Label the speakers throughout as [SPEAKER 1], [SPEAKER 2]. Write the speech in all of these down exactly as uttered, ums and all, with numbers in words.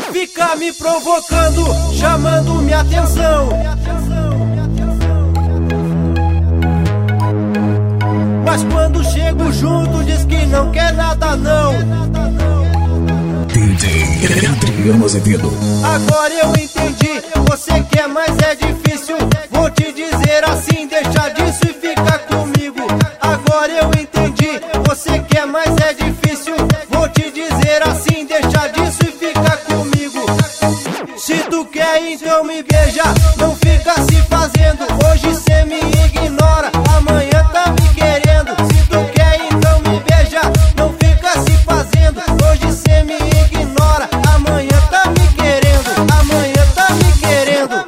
[SPEAKER 1] Fica me provocando, chamando minha atenção. Mas quando chego junto diz que não quer nada não.
[SPEAKER 2] D J Adriano Azevedo.
[SPEAKER 1] Agora eu entendi, você quer mas é difícil. Vou te dizer assim, deixa disso e fica comigo. Agora eu entendi, você quer mas é difícil. Vou te dizer assim, deixa disso e fica comigo. Se tu quer então me beija, não fica se fazendo. Hoje cê me ignora, amanhã tá me querendo. Se tu quer então me beija, não fica se fazendo. Hoje cê me ignora, amanhã tá me querendo. Amanhã tá me querendo.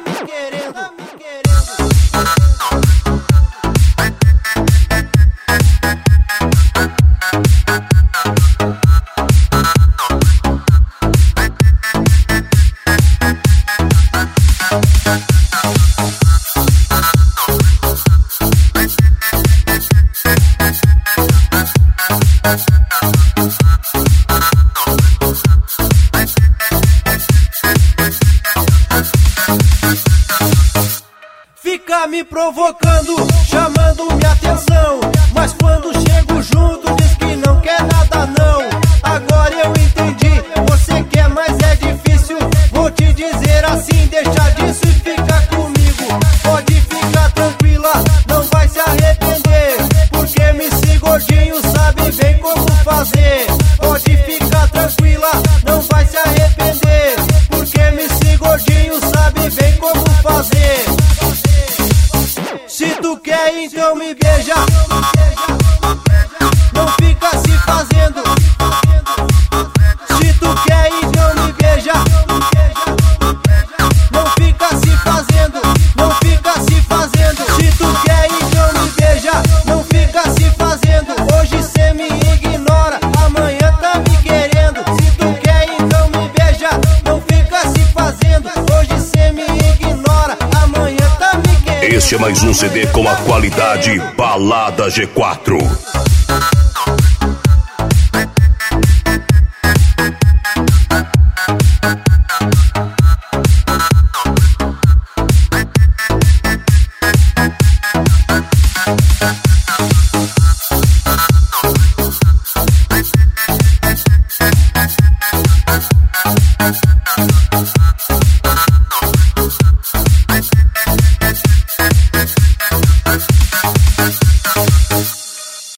[SPEAKER 1] Fica me provocando, chamando minha atenção. Mas quando chego junto diz que não quer nada não. Agora eu entendi, você quer mas é difícil. Vou te dizer assim, deixa disso e fica comigo. Pode ficar tranquila, não vai se arrepender. Porque M C Gordinho sabe bem como fazer. Pode ficar tranquila, não vai se arrepender. Porque M C Gordinho sabe bem como fazer. Se tu quer então me beija, não fica se fazendo. Se tu quer então me beija, não fica se fazendo. Não fica se fazendo. Se tu quer então me beija, não fica se fazendo. Hoje cê me ignora, amanhã tá me querendo. Se tu quer então me beija, não fica se fazendo. Hoje cê me ignora, amanhã tá me querendo.
[SPEAKER 2] Este é mais um C D com a qualidade Balada G quatro.